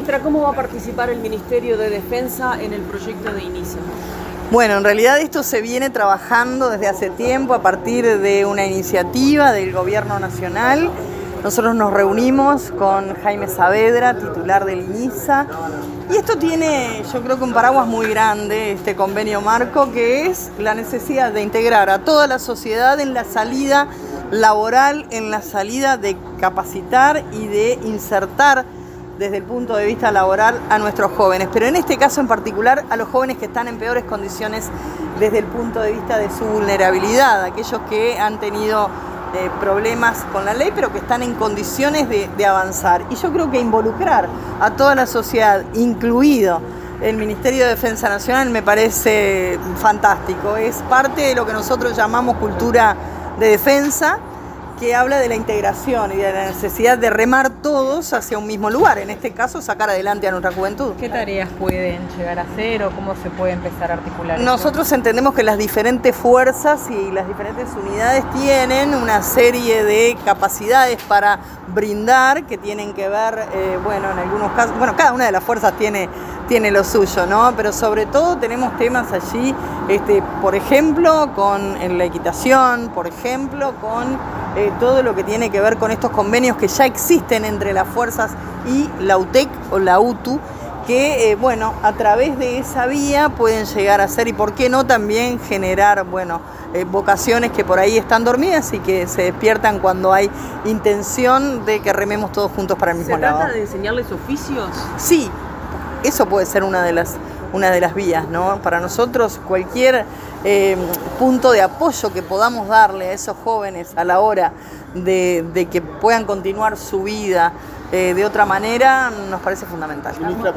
Ministra, ¿cómo va a participar el Ministerio de Defensa en el proyecto de INISA? Bueno, en realidad esto se viene trabajando desde hace tiempo a partir de una iniciativa del Gobierno Nacional. Nosotros nos reunimos con Jaime Saavedra, titular del INISA, y esto tiene, yo creo que un paraguas muy grande, este convenio marco, que es la necesidad de integrar a toda la sociedad en la salida laboral, en la salida de capacitar y de insertar desde el punto de vista laboral a nuestros jóvenes, pero en este caso en particular a los jóvenes que están en peores condiciones desde el punto de vista de su vulnerabilidad, aquellos que han tenido problemas con la ley, pero que están en condiciones de avanzar. Y yo creo que involucrar a toda la sociedad, incluido el Ministerio de Defensa Nacional, me parece fantástico. Es parte de lo que nosotros llamamos cultura de defensa, que habla de la integración y de la necesidad de remar todos hacia un mismo lugar, en este caso sacar adelante a nuestra juventud. ¿Qué tareas pueden llegar a hacer o cómo se puede empezar a articular? Nosotros entendemos que las diferentes fuerzas y las diferentes unidades tienen una serie de capacidades para brindar que tienen que ver, en algunos casos, cada una de las fuerzas tiene lo suyo, ¿no? Pero sobre todo tenemos temas allí, por ejemplo, con la equitación, por ejemplo, con todo lo que tiene que ver con estos convenios que ya existen entre las fuerzas y la UTEC o la UTU, que, a través de esa vía pueden llegar a ser, y por qué no también generar, vocaciones que por ahí están dormidas y que se despiertan cuando hay intención de que rememos todos juntos para el mismo lado. ¿Se trata de enseñarles oficios? Sí, eso puede ser una de las vías, ¿no? Para nosotros cualquier punto de apoyo que podamos darle a esos jóvenes a la hora de que puedan continuar su vida de otra manera nos parece fundamental.